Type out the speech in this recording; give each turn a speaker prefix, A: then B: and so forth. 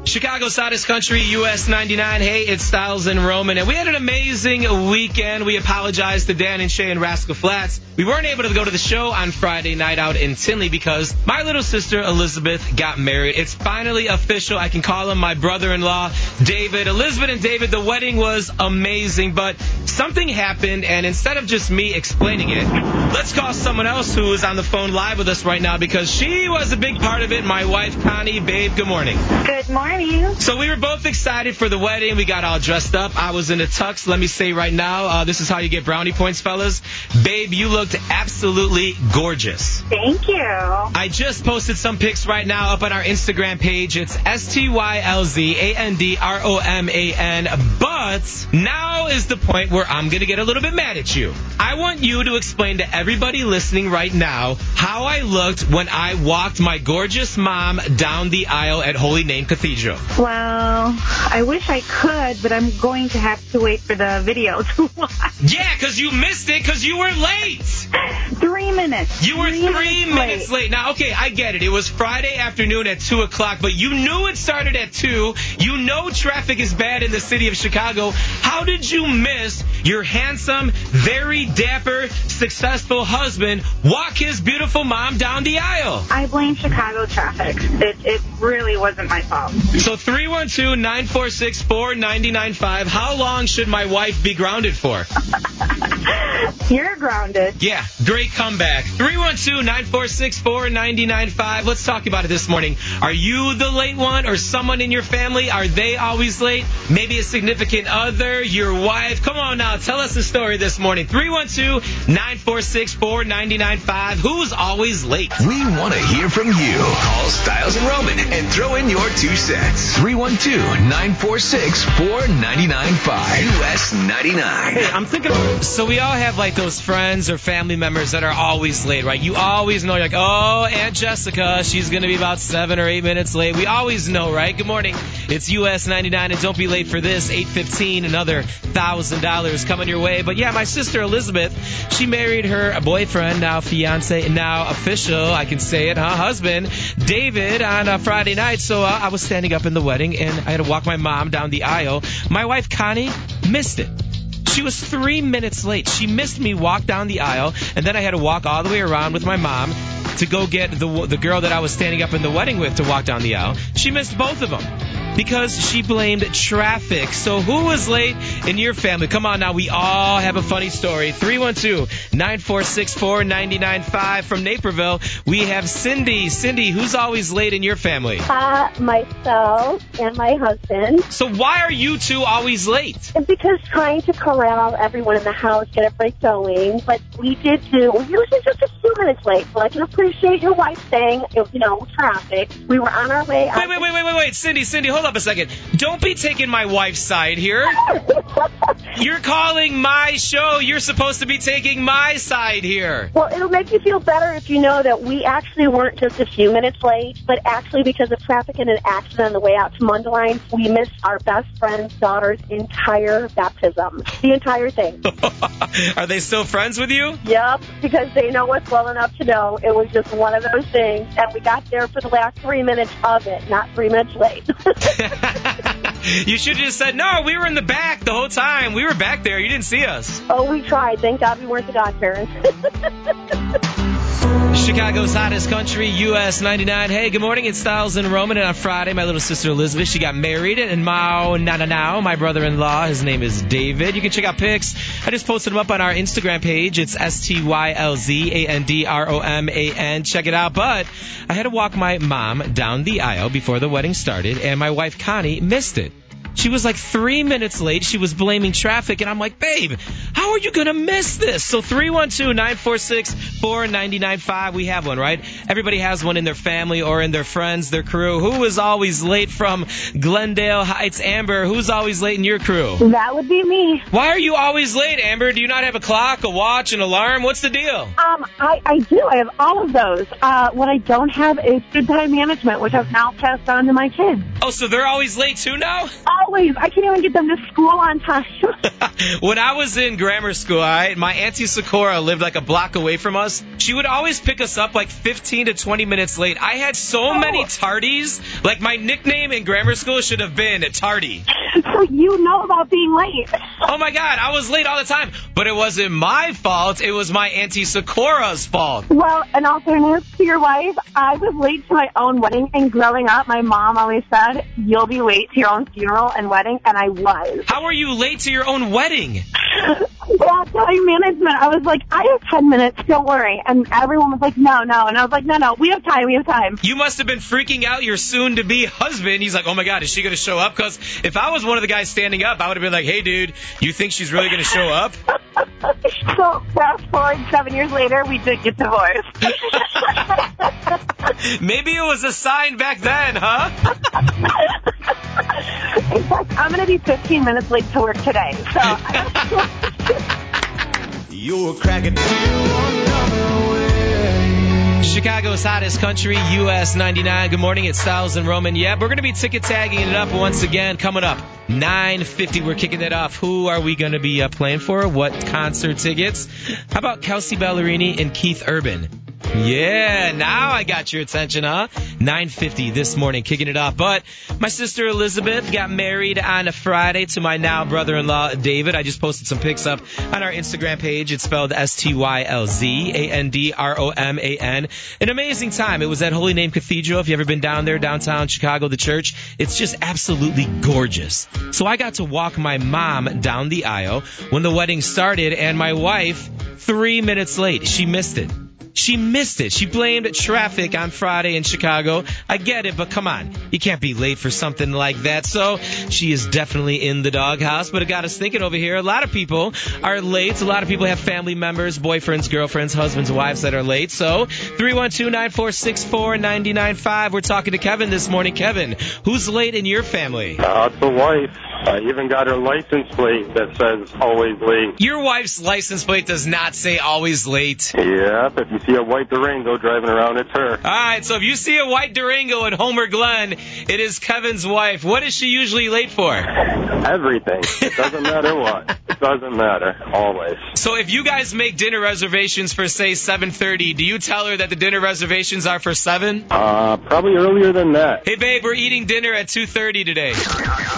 A: Chicago's hottest country, US 99. Hey, it's Styles and Roman. And we had an amazing weekend. We apologize to Dan and Shay and Rascal Flats. We weren't able to go to the show on Friday night out in Tinley because my little sister Elizabeth got married. It's finally official. I can call him my brother-in-law, David. Elizabeth and David, the wedding was amazing, but something happened, and instead of just me explaining it, let's call someone else who is on the phone live with us right now because she was a big part of it, my wife, Connie. Babe, good morning.
B: Good morning.
A: So we were both excited for the wedding. We got all dressed up. I was in a tux. Let me say right now, this is how you get brownie points, fellas. Babe, you looked absolutely gorgeous.
B: Thank you.
A: I just posted some pics right now up on our Instagram page. It's STYLZANDROMAN. But now is the point where I'm going to get a little bit mad at you. I want you to explain to everybody listening right now how I looked when I walked my gorgeous mom down the aisle at Holy Name Cathedral.
B: Well, I wish I could, but I'm going to have to wait for the video to watch.
A: Yeah, because you missed it because you were late.
B: 3 minutes.
A: You were 3 minutes late. Now, okay, I get it. It was Friday afternoon at 2 o'clock, but you knew it started at 2. You know traffic is bad in the city of Chicago. How did you miss your handsome, very dapper, successful husband walk his beautiful mom down the aisle?
B: I blame Chicago traffic. It really wasn't my fault.
A: So 312-946-4995. How long should my wife be grounded for?
B: You're grounded.
A: Yeah, great comeback. 312-946-4995. Let's talk about it this morning. Are you the late one or someone in your family? Are they always late? Maybe a significant other, your wife. Come on now, tell us the story this morning. 312-946-4995. Who's always late?
C: We want to hear from you. Call Styles and Roman and throw in your 2 cents. 312-946-4995. US 99.
A: Hey, I'm thinking, so we all have like those friends or family members that are always late, right? You always know, you're like, oh, Aunt Jessica, she's going to be about 7 or 8 minutes late. We always know, right? Good morning. It's US 99, and don't be late for this. 8:15, another $1,000 coming your way. But yeah, my sister Elizabeth, she married her boyfriend, now fiance, now official, I can say it, husband, David, on Friday night. So I was standing up in the wedding, and I had to walk my mom down the aisle. My wife, Connie, missed it. She was 3 minutes late. She missed me walk down the aisle, and then I had to walk all the way around with my mom to go get the girl that I was standing up in the wedding with to walk down the aisle. She missed both of them because she blamed traffic. So who was late in your family? Come on now, we all have a funny story. 312-946-4995 from Naperville. We have Cindy. Cindy, who's always late in your family?
D: Myself and my husband.
A: So why are you two always late?
D: It's because trying to corral everyone in the house, get everybody going. But we're usually just a few minutes late. So I can appreciate your wife saying, traffic. We were on our way.
A: Wait. Cindy, hold up a second. Don't be taking my wife's side here. You're calling my show. You're supposed to be taking my side here.
D: Well, it'll make you feel better if you know that we actually weren't just a few minutes late, but actually because of traffic and an accident on the way out to Mundelein, we missed our best friend's daughter's entire baptism. The entire thing.
A: Are they still friends with you?
D: Yep, because they know us well enough to know it was just one of those things, and we got there for the last 3 minutes of it, not 3 minutes late.
A: You should have just said, no, we were in the back the whole time. We were back there. You didn't see us.
D: Oh, we tried. Thank God we weren't the godparents.
A: Chicago's hottest country, US 99. Hey, good morning. It's Styles and Roman. And on Friday, my little sister Elizabeth, she got married. And now, my brother-in-law, his name is David. You can check out pics. I just posted them up on our Instagram page. It's STYLZANDROMAN. Check it out. But I had to walk my mom down the aisle before the wedding started, and my wife, Connie, missed it. She was like 3 minutes late. She was blaming traffic, and I'm like, babe, how are you going to miss this? So 312-946-4995. We have one, right? Everybody has one in their family or in their friends, their crew. Who is always late from Glendale Heights? Amber, who's always late in your crew?
D: That would be me.
A: Why are you always late, Amber? Do you not have a clock, a watch, an alarm? What's the deal?
D: I do. I have all of those. What I don't have is good time management, which I've now passed on to my kids.
A: Oh, so they're always late too now?
B: Always. I can't even get them to school on time.
A: When I was in grammar school, all right, my Auntie Socorro lived like a block away from us. She would always pick us up like 15 to 20 minutes late. I had so many tardies. Like, my nickname in grammar school should have been Tardy.
B: So you know about being late.
A: Oh, my God, I was late all the time. But it wasn't my fault. It was my Auntie Socorro's fault.
B: Well, in all fairness to your wife, I was late to my own wedding, and growing up, my mom always said, you'll be late to your own funeral and wedding, and I was.
A: How were you late to your own wedding?
B: Well, time management. I was like, I have 10 minutes, don't worry. And everyone was like, no. And I was like, no, we have time.
A: You must have been freaking out your soon-to-be husband. He's like, oh, my God, is she going to show up? Because if I was one of the guys standing up, I would have been like, hey, dude, you think she's really going to show up?
B: So fast forward 7 years later, we did get divorced.
A: Maybe it was a sign back then, huh?
B: In fact, I'm going to be 15 minutes late to work today. So
C: You're cracking.
A: Chicago's hottest country, US 99. Good morning, it's Styles and Roman. Yeah, we're going to be ticket tagging it up once again. Coming up, 9:50, we're kicking it off. Who are we going to be playing for? What concert tickets? How about Kelsey Ballerini and Keith Urban? Yeah, now I got your attention, huh? 9:50 this morning, kicking it off. But my sister Elizabeth got married on a Friday to my now brother-in-law David. I just posted some pics up on our Instagram page. It's spelled STYLZANDROMAN. An amazing time. It was at Holy Name Cathedral. If you've ever been down there, downtown Chicago, the church, it's just absolutely gorgeous. So I got to walk my mom down the aisle when the wedding started, and my wife, 3 minutes late. She missed it. She blamed traffic on Friday in Chicago. I get it, but come on. You can't be late for something like that. So she is definitely in the doghouse. But it got us thinking over here. A lot of people are late. A lot of people have family members, boyfriends, girlfriends, husbands, wives that are late. So 312-946-4995. We're talking to Kevin this morning. Kevin, who's late in your family?
E: The wife. I even got her license plate that says always late.
A: Your wife's license plate does not say always late.
E: Yep, if you see a white Durango driving around, it's her.
A: All right, so if you see a white Durango in Homer Glen, it is Kevin's wife. What is she usually late for?
E: Everything. It doesn't matter what. It doesn't matter. Always.
A: So if you guys make dinner reservations for, say, 7:30, do you tell her that the dinner reservations are for 7?
E: Probably earlier than that.
A: Hey, babe, we're eating dinner at 2:30 today.